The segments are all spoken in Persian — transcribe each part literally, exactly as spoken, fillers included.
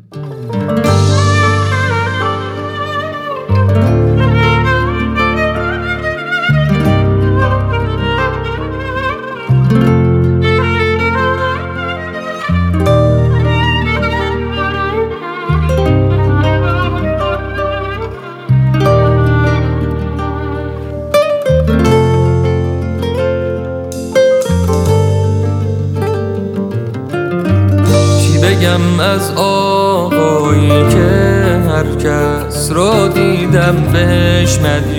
بگم از آقایی که هر کس رو دیدم بهش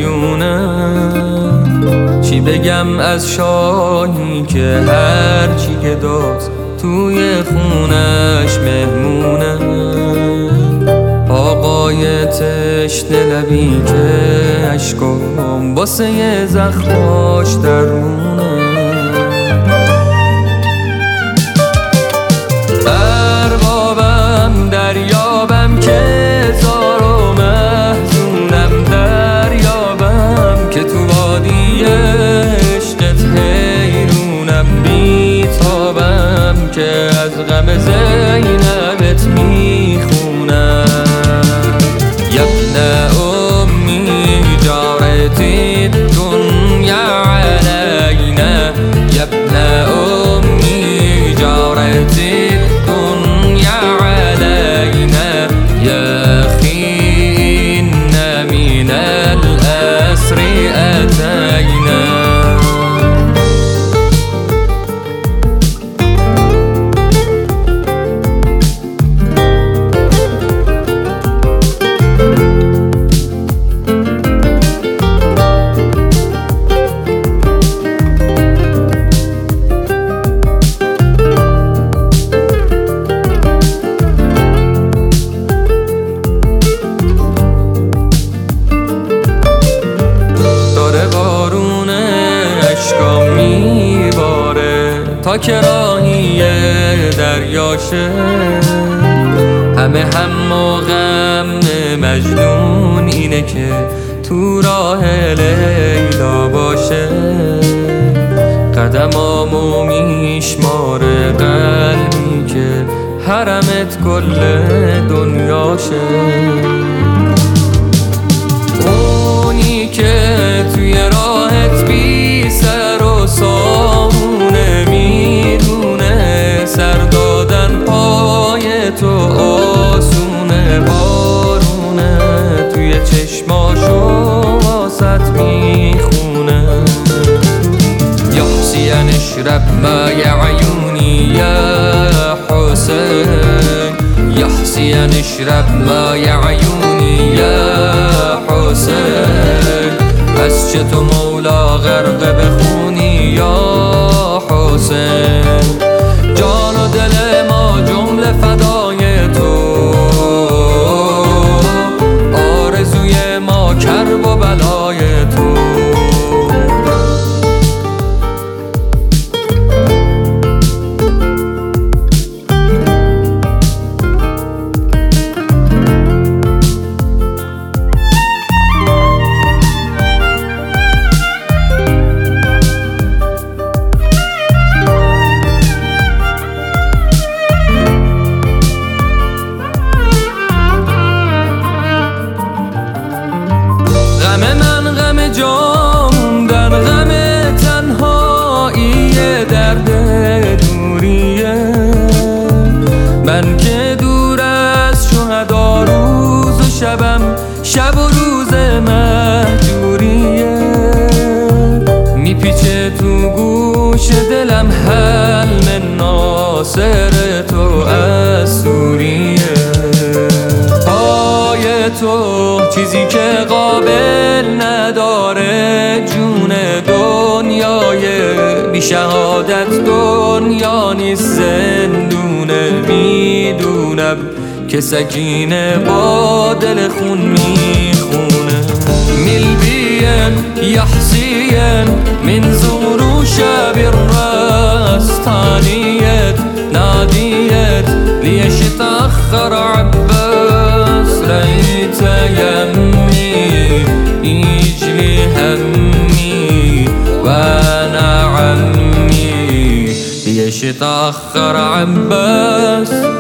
مدیونم، چی بگم از شاهی که هر چی که داد توی خونش مهمونم، آقای تشنه لبی که اشکام واسه زخماش درمونم. دریابم که زار و محزونم، دریابم که تو وادی عشقت حیرونم، بیتابم که از غم زینبت میخونم. یبن امی جارتی الدنیا علینا، یبن امی جارتی تا که راهی دریاشه، همه هم و غم مجنون اینه که تو راه لیلا باشه. قدمامو میشماره قلبی که حرمت کل دنیاشه، اونی که توی راهت بی سر و سامونه، میدونه سر دادن پای تو آسونه، بارونه توی چشماشو واسط میخونه. یحسین اشرب مای عیونی یا حسین، یحسین اشرب مای عیونی یا حسین، از چه تو مولا غرق بخونی یا حسین. جان و دل ما جمله فدای تو، آرزوی ما کرب و بلای تو. غم من غم جام در غم تنهایی، درد دوریه من که دور از شهدا، روز و شبم شب و روز مهجوریه. میپیچه تو گوش دلم حلم ناصر تو از سوریه. پای تو چیزی که قابل نداره، جون دنیای بی شهادت دنیا نیست، زندونه. میدونم که سکینه با دل خون میخونه. میلبین یحسین من زغرو شب الرستانیت، نادیت لیش تأخر عباس، رأيت يمي يجلي همي وانا عمي، ليش تأخر عباس.